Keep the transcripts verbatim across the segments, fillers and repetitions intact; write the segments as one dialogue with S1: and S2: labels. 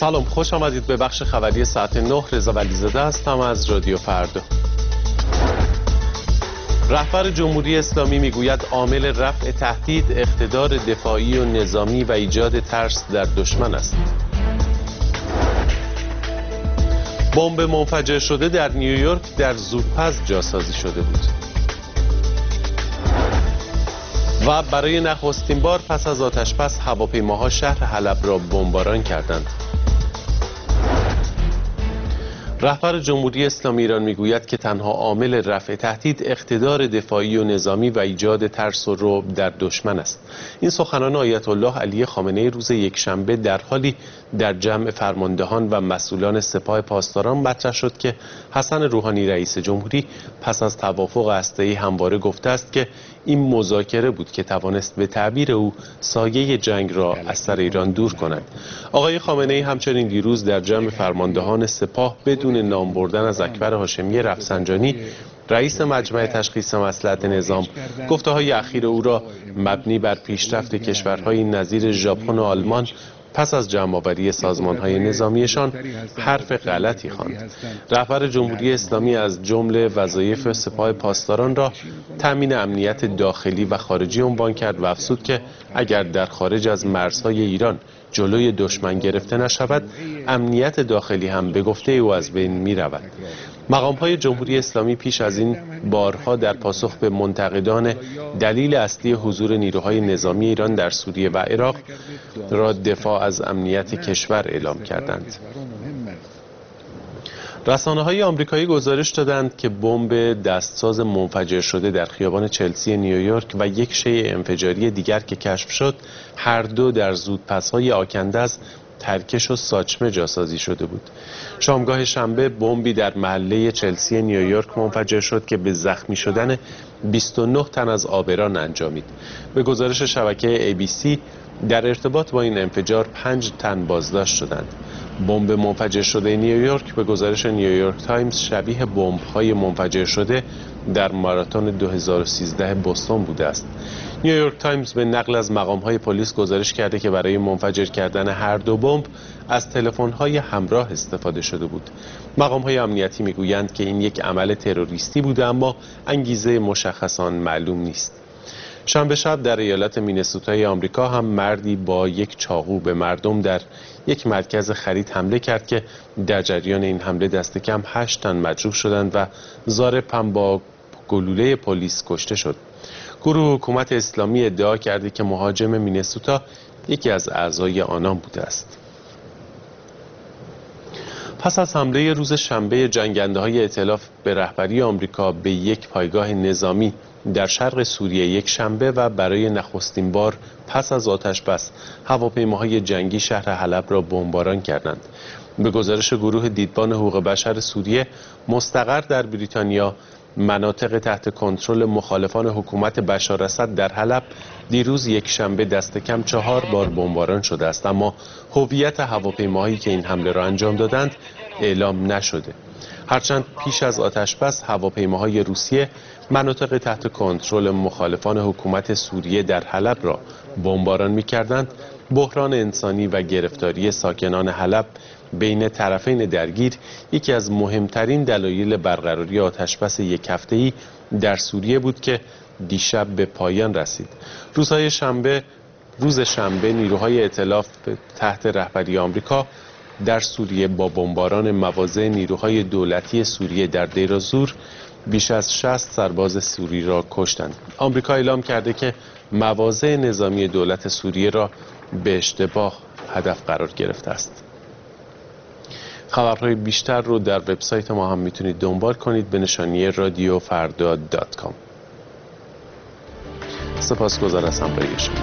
S1: سلام، خوش آمدید به بخش خبری ساعت نه. رضا ولیزاده هستم از رادیو فردا. رهبر جمهوری اسلامی میگوید عامل رفع تهدید اقتدار دفاعی و نظامی و ایجاد ترس در دشمن است. بمب منفجر شده در نیویورک در زودپس جاسازی شده بود. و برای نخستین بار پس از آتش‌بس هواپیماها شهر حلب را بمباران کردند. رهبر جمهوری اسلامی ایران میگوید که تنها عامل رفع تهدید اقتدار دفاعی و نظامی و ایجاد ترس و رعب در دشمن است. این سخنان آیت الله علی خامنه‌ای روز یکشنبه در حالی در جمع فرماندهان و مسئولان سپاه پاسداران مطرح شد که حسن روحانی رئیس جمهوری پس از توافق هسته‌ای همواره گفته است که این مذاکره بود که توانست به تعبیر او سایه جنگ را از سر ایران دور کند. آقای خامنه‌ای همچنین دیروز در جمع فرماندهان سپاه بدون نام بردن از اکبر هاشمی رفسنجانی رئیس مجمع تشخیص مصلحت نظام گفته‌های اخیر او را مبنی بر پیشرفت کشورهای نظیر ژاپن و آلمان پس از جمع‌آوری سازمان‌های نظامیشان حرف غلطی خواند. رهبر جمهوری اسلامی از جمله وظایف سپاه پاسداران را تامین امنیت داخلی و خارجی عنوان کرد و افزود که اگر در خارج از مرزهای ایران جلوی دشمن گرفته نشود، امنیت داخلی هم به گفته او از بین می رود. مقام‌های جمهوری اسلامی پیش از این بارها در پاسخ به منتقدان دلیل اصلی حضور نیروهای نظامی ایران در سوریه و عراق را دفاع از امنیت کشور اعلام کردند. رسانه‌های آمریکایی گزارش دادند که بمب دستساز منفجر شده در خیابان چلسی نیویورک و یک شیء انفجاری دیگر که کشف شد، هر دو در زودپس‌های آکنده از ترکش و ساچمه جاسازی شده بود. شامگاه شنبه بمبی در محله چلسی نیویورک منفجر شد که به زخمی شدن بیست و نه تن از عابران انجامید. به گزارش شبکه ای بی سی در ارتباط با این انفجار پنج تن بازداشت شدند. بمب منفجر شده نیویورک به گزارش نیویورک تایمز شبیه بمب‌های منفجر شده در ماراتون دو هزار و سیزده بوستون بوده است. نیویورک تایمز به نقل از مقام‌های پلیس گزارش کرده که برای منفجر کردن هر دو بمب از تلفن‌های همراه استفاده شده بود. مقام‌های امنیتی می‌گویند که این یک عمل تروریستی بوده اما انگیزه مشخصاً معلوم نیست. شنبه شب در ایالت مینسوتای آمریکا هم مردی با یک چاقو به مردم در یک مرکز خرید حمله کرد که در جریان این حمله دست کم هشت تن مجروح شدند و ضارب هم با گلوله پلیس کشته شد. گروه حکومت اسلامی ادعا کرده که مهاجم مینسوتا یکی از اعضای آنان بوده است. پس از حمله روز شنبه جنگنده‌های ائتلاف به رهبری آمریکا به یک پایگاه نظامی در شرق سوریه یک شنبه و برای نخستین بار پس از آتش‌بس هواپیماهای جنگی شهر حلب را بمباران کردند. به گزارش گروه دیدبان حقوق بشر سوریه مستقر در بریتانیا، مناطق تحت کنترل مخالفان حکومت بشار اسد در حلب دیروز یک شنبه دست کم چهار بار بمباران شده است، اما هویت هواپیماهایی که این حمله را انجام دادند اعلام نشده. هرچند پیش از آتش‌بس هواپیماهای روسیه مناطق تحت کنترل مخالفان حکومت سوریه در حلب را بمباران می‌کردند، بحران انسانی و گرفتاری ساکنان حلب بین طرفین درگیر یکی از مهمترین دلایل برقراری آتش‌بس یک هفته‌ای در سوریه بود که دیشب به پایان رسید. روزهای شنبه روز شنبه نیروهای ائتلاف تحت رهبری آمریکا در سوریه با بمباران مواضع نیروهای دولتی سوریه در دیر الزور بیش از شصت سرباز سوری را کشتند. آمریکا اعلام کرده که مواضع نظامی دولت سوریه را به اشتباه هدف قرار گرفته است. خبرهای بیشتر رو در وبسایت ما هم میتونید دنبال کنید به نشانی رادیو فردا دات کام. سپاسگزار از همراهی شما.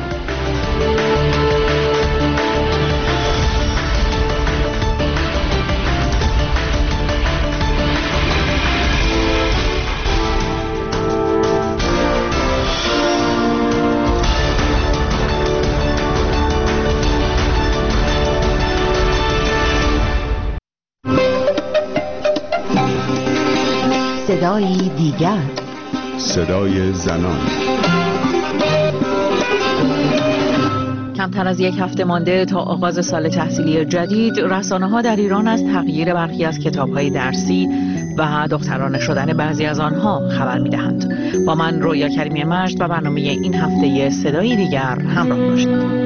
S2: صدای دیگر،
S3: صدای زنان.
S2: کمتر از یک هفته مانده تا آغاز سال تحصیلی جدید، رسانه‌ها در ایران از تغییر برخی از کتاب‌های درسی و دخترانه شدن بعضی از آنها خبر می‌دهند. با من رویا کریمی مجد و برنامه این هفته صدای دیگر همراه باشید.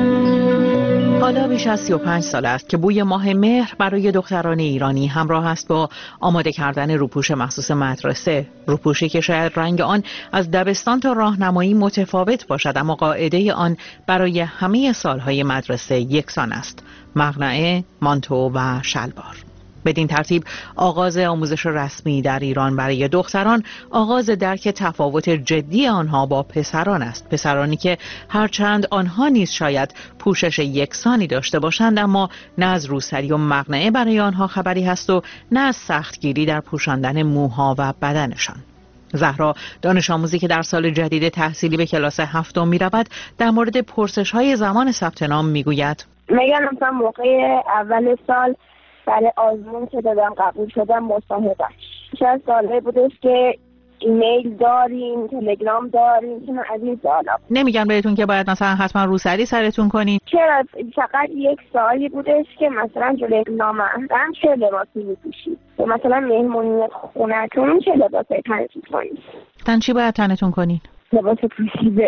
S2: حالا بیش از سی و پنج سال است که بوی ماه مهر برای دختران ایرانی همراه است با آماده کردن روپوش مخصوص مدرسه. روپوشی که شاید رنگ آن از دبستان تا راهنمایی متفاوت باشد، اما قاعده آن برای همه سالهای مدرسه یکسان است: مقنعه، مانتو و شلوار. بدین ترتیب آغاز آموزش رسمی در ایران برای دختران آغاز درک تفاوت جدی آنها با پسران است. پسرانی که هرچند آنها نیز شاید پوشش یکسانی داشته باشند، اما نه از روسری و مقنعه برای آنها خبری هست و نه از سختگیری در پوشاندن موها و بدنشان. زهرا، دانش آموزی که در سال جدید تحصیلی به کلاس هفتم می رود، در مورد پرسش های زمان ثبت نام می گوید:
S3: میگن مثلا موقع اول سال برای آزمون که دادم قبول شدم مصاحبه شاید ساله بودش که ایمیل داریم، تلگرام داریم، که من از این سوالا.
S2: نمیگن بهتون که باید مثلا حتما روسری سرتون کنین؟
S3: چرا فقط یک سوالی بودش که مثلا جلوی نامحرم چه لباسی میپوشید، و مثلا مهمونیت خونتون چه لباسی تنتون کنید.
S2: تن چی باید تنتون کنین؟
S3: لباس پوشیده.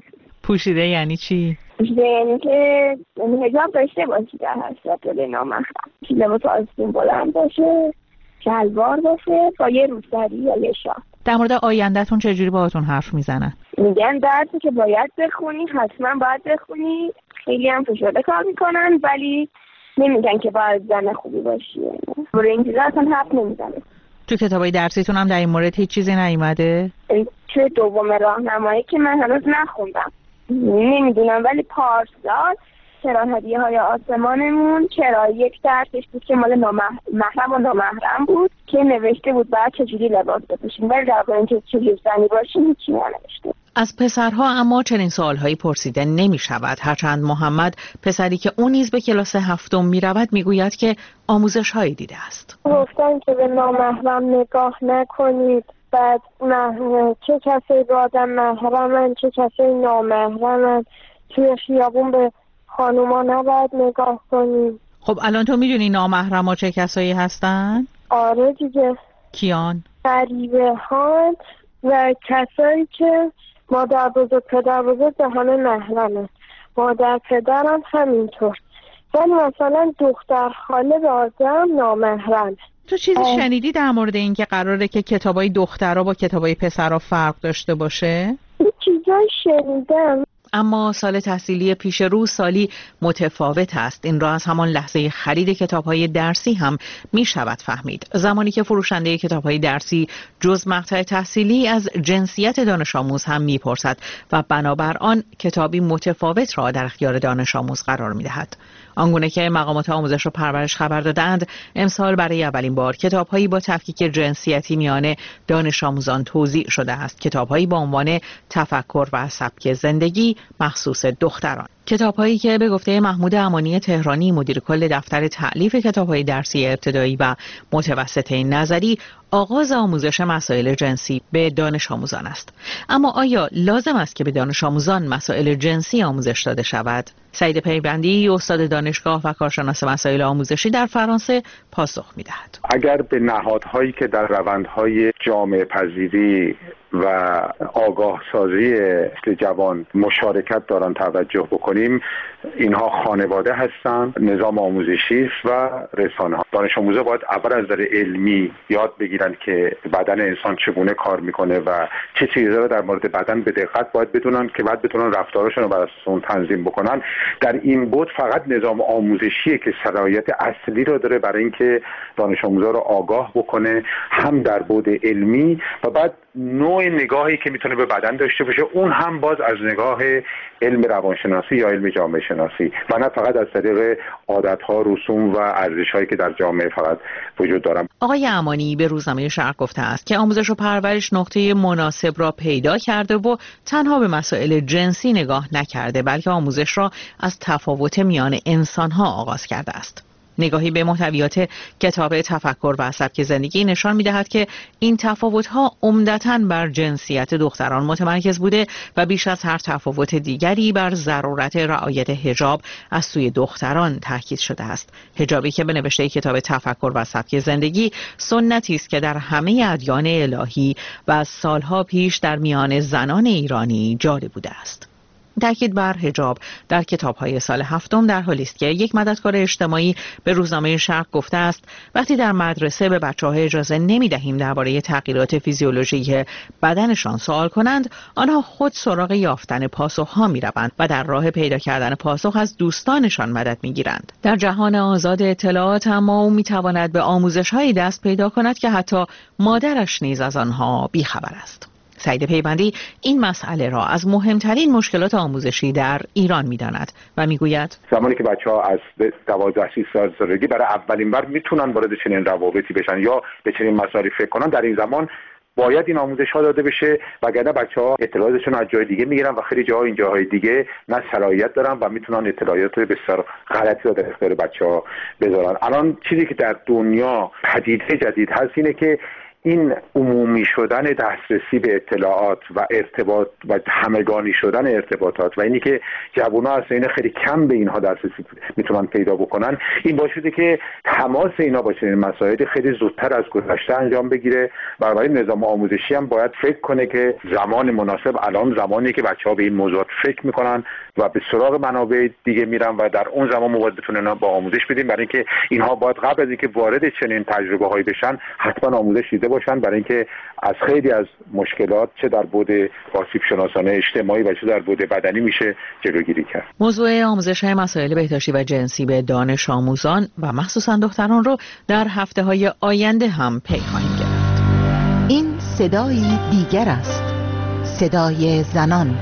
S2: پوشیده یعنی چی؟
S3: پوشیده یعنی که حجاب داشته باشید در حسرت جلوی نامحرم، لباس آستین بلند باشه، شلوار باشه با یه روسری یا یه شال.
S2: در مورد آیندهتون چجوری باهاتون حرف میزنن؟
S3: میگن درسی که باید بخونی حتما باید بخونی، خیلی هم فشرده کار میکنن، ولی نمیگن که باید زن خوبی باشی. برای این چیزا اصلا حرف نمیزنه.
S2: تو کتابای درسیتون هم در این مورد هیچ چیزی نیومده؟
S3: توی دوم راهنمایی که من هنوز نخوندم نمیدونم، ولی پارسال چرا هدیه های آسمانمون چرا یک درسش بود که مال محرم و نامحرم بود که نوشته بود بعد چجوری لباس بپوشیم، ولی در مورد اینکه چجوری زنی باشیم هیچی ننوشته.
S2: از پسرها اما چنین سوالهایی پرسیده نمی شود، هرچند محمد، پسری که اون نیز به کلاس هفتم می رود، می گوید که آموزش هایی دیده است.
S4: گفتن که به نامحرم نگاه نکنید، بعد محرم چه کسی با آدم محرمن چه کسی نامحرمن، توی خیابون به خانوما نباید نگاه کنید.
S2: خب الان تو میدونی نامحرم ها چه کسایی هستن؟
S4: آره دیگه.
S2: کیان؟
S4: غریبه ها و کسایی که مادر بزرگ پدر بزرگ به همه محرمه، مادر پدرم همینطور، ولی مثلا دختر خاله به آدم نامحرمه.
S2: تو چیزی اه. شنیدی در مورد این که قراره که کتابای دخترها با کتابای پسرها فرق داشته باشه؟
S4: این چیزایی شنیدم.
S2: اما سال تحصیلی پیش رو سالی متفاوت است. این را از همان لحظه خرید کتاب‌های درسی هم می شود فهمید. زمانی که فروشنده کتاب‌های درسی جز مقطع تحصیلی از جنسیت دانش آموز هم می پرسد و بنابر آن کتابی متفاوت را در اختیار دانش آموز قرار می دهد. آنگونه که مقامات آموزش و پرورش خبر دادند، امسال برای اولین بار کتاب‌هایی با تفکیک جنسیتی میان دانش آموزان توزیع شده است. کتاب‌هایی با عنوان تفکر و سبک زندگی مخصوص دختران. کتاب‌هایی که به گفته محمود امانی تهرانی، مدیر کل دفتر تألیف کتاب‌های درسی ابتدایی و متوسطه نظری، آغاز آموزش مسائل جنسی به دانش آموزان است. اما آیا لازم است که به دانش آموزان مسائل جنسی آموزش داده شود؟ سعید پیوندی، استاد دانشگاه و کارشناس مسائل آموزشی در فرانسه، پاسخ می‌دهد.
S5: اگر به نهادهایی که در روندهای جامعه پذیری و آگاه سازی نسل جوان مشارکت دارن توجه بکنیم، اینها خانواده هستند، نظام آموزشی است و رسانه ها. دانش آموزا باید اول از نظر علمی یاد بگیرن که بدن انسان چگونه کار میکنه و چه چیزا رو در مورد بدن به دقت باید بدونن که بعد بتونن رفتارشون رو بر اساس اون تنظیم بکنن. در این بود فقط نظام آموزشی که صلاحیت اصلی رو داره برای اینکه دانش آموزا رو آگاه بکنه، هم در بود علمی و بعد نوع نگاهی که میتونه به بدن داشته باشه اون هم باز از نگاه علم روانشناسی یا علم جامعه شناسی و نه فقط از طریق عادت‌ها، رسوم و ارزش‌هایی که در جامعه فقط وجود دارن.
S2: آقای امانی به روزنامه شرق گفته است که آموزش و پرورش نقطه مناسب را پیدا کرده و تنها به مسائل جنسی نگاه نکرده، بلکه آموزش را از تفاوت میان انسان‌ها آغاز کرده است. نگاهی به محتویات کتاب تفکر و سبک زندگی نشان می‌دهد که این تفاوت‌ها عمدتاً بر جنسیت دختران متمرکز بوده و بیش از هر تفاوت دیگری بر ضرورت رعایت حجاب از سوی دختران تاکید شده است. حجابی که به نوشته کتاب تفکر و سبک زندگی سنتی است که در همه ادیان الهی و از سالها پیش در میان زنان ایرانی جاری بوده است. تاکید بر حجاب در کتاب‌های سال هفتم در حالی است که یک مددکار اجتماعی به روزنامه شرق گفته است وقتی در مدرسه به بچه‌ها اجازه نمی‌دهیم درباره تغییرات فیزیولوژی بدنشان سوال کنند، آنها خود سراغ یافتن پاسخ‌ها می‌روند و در راه پیدا کردن پاسخ از دوستانشان مدد می‌گیرند. در جهان آزاد اطلاعات اما او می‌تواند به آموزش‌هایی دست پیدا کند که حتی مادرش نیز از آنها بی‌خبر است. سعید پیوندی این مسئله را از مهمترین مشکلات آموزشی در ایران می‌داند و می‌گوید
S5: زمانی که بچه‌ها از دوازده سالگی برای اولین بار میتونن وارد چنین روابطی بشن یا به چنین مسائلی فکر کنن، در این زمان باید این آموزش ها داده بشه، وگرنه بچه‌ها اطلاعاتشون از جای دیگه میگیرن و خیلی جاها این جاهای دیگه نه صلاحیت دارن و میتونن اطلاعات بسیار غلطی رو در اختیار بچه‌ها بذارن. الان چیزی که در دنیا پدیده جدید هست اینه که این عمومی شدن دسترسی به اطلاعات و ارتباط و همگانی شدن ارتباطات و اینی که جوان‌ها اصلا خیلی کم به اینها دسترسی میتونن پیدا بکنن، این باعث شده که تماس اینا با چنین مسائل خیلی زودتر از گذشته انجام بگیره. برای نظام آموزشی هم باید فکر کنه که زمان مناسب الان زمانی که بچه‌ها به این موضوعات فکر میکنن و به سراغ منابع دیگه میرن و در اون زمان باید بتونن با آموزش بدیم، برای اینکه اینها باید قبل از اینکه وارد چنین تجربه‌هایی بشن حتما آموزش دیده باشن، برای اینکه از خیلی از مشکلات چه در بعد آسیب شناسانه اجتماعی و چه در بعد بدنی میشه جلوگیری کرد.
S2: موضوع آموزش مسائل بهداشتی و جنسی به دانش آموزان و مخصوصا دختران رو در هفته‌های آینده هم پی خواهیم گرفت.
S6: این صدای دیگر است، صدای زنان.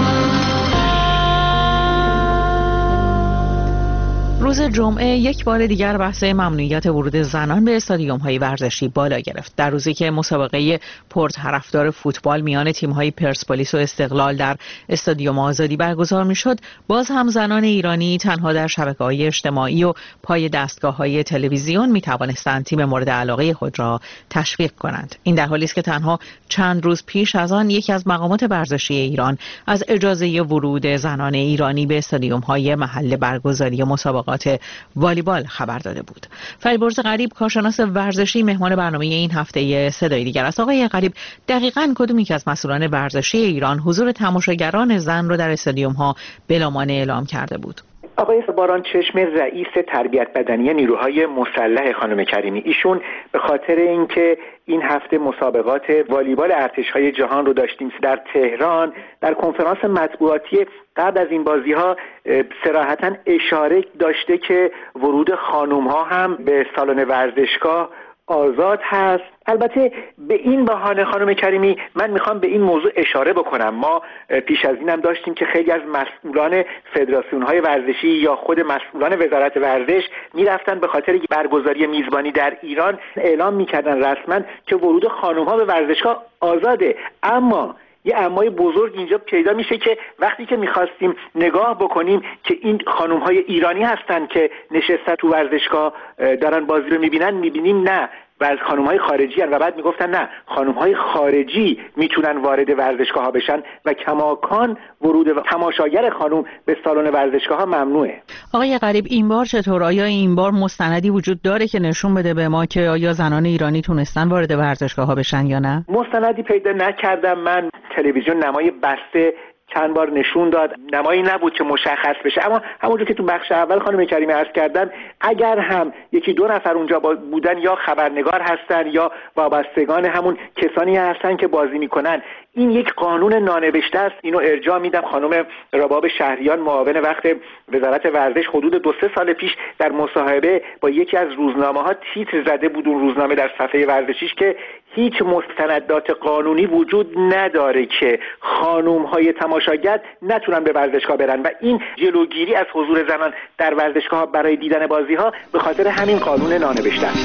S2: روز جمعه یک بار دیگر بحث ممنوعیت ورود زنان به استادیوم‌های ورزشی بالا گرفت. در روزی که مسابقه پرطرفدار فوتبال میان تیم‌های پرسپولیس و استقلال در استادیوم آزادی برگزار می‌شد، باز هم زنان ایرانی تنها در شبکه‌های اجتماعی و پای دستگاه‌های تلویزیون می‌توانستند تیم مورد علاقه خود را تشویق کنند. این در حالی است که تنها چند روز پیش از آن یکی از مقامات ورزشی ایران از اجازه ورود زنان ایرانی به استادیوم‌های محل برگزاری مسابقات والیبال خبر داده بود. فریبرز غریب، کارشناس ورزشی، مهمان برنامه این هفته صدای دیگر است. آقای غریب، دقیقاً کدوم یک از مسئولان ورزشی ایران حضور تماشاگران زن رو در استادیوم‌ها بلامانع اعلام کرده بود؟
S7: آقای باران چشم، رئیس تربیت بدنی نیروهای مسلح خانم کریمی، ایشون به خاطر اینکه این هفته مسابقات والیبال ارتش‌های جهان رو داشتیم در تهران، در کنفرانس مطبوعاتی قبل از این بازی‌ها صراحتاً اشاره داشته که ورود خانم‌ها هم به سالن ورزشگاه آزاد هست. البته به این بهانه خانم کریمی من میخوام به این موضوع اشاره بکنم، ما پیش از اینم داشتیم که خیلی از مسئولان فدراسیون‌های ورزشی یا خود مسئولان وزارت ورزش میرفتن به خاطر برگزاری میزبانی در ایران اعلام میکردن رسما که ورود خانم‌ها به ورزشگاه آزاده. اما یه امای بزرگ اینجا پیدا میشه که وقتی که میخواستیم نگاه بکنیم که این خانم‌های ایرانی هستن که نشستن تو ورزشگاه دارن بازی رو میبینن، میبینیم نه و از خانم‌های خارجی هن و بعد میگفتن نه، خانم‌های خارجی میتونن وارد ورزشگاه ها بشن و کماکان ورود تماشاگر خانم به سالن ورزشگاه ها ممنوعه.
S2: آقای غریب، این بار چطور؟ آیا این بار مستندی وجود داره که نشون بده به ما که آیا زنان ایرانی تونستن وارد ورزشگاه ها بشن یا نه؟
S7: مستندی پیدا نکردم. من تلویزیون نمای بسته چند بار نشون داد، نمایی نبود که مشخص بشه، اما همونجور که تو بخش اول خانم کریمی عرض کردن، اگر هم یکی دو نفر اونجا بودن یا خبرنگار هستن یا وابستگان همون کسانی هستن که بازی میکنن، این یک قانون نانوشته است. اینو ارجاع میدم خانم رباب شهریان، معاون وقت وزارت ورزش، حدود دو سه سال پیش در مصاحبه با یکی از روزنامه‌ها تیتر زده بود اون روزنامه در صفحه ورزشیش که هیچ مستندات قانونی وجود نداره که خانم‌های تماشاگر نتونن به ورزشگاه برن و این جلوگیری از حضور زنان در ورزشگاه برای دیدن بازی‌ها به خاطر همین قانون نانوشته است.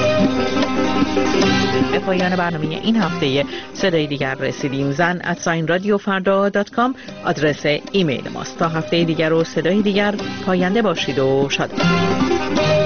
S2: به پایان برنامه این هفته صدای دیگر رسیدیم. زن ات ساین رادیو فردا دات کام آدرس ایمیل ماست. تا هفته دیگر و صدای دیگر پاینده باشید و شاد باشید.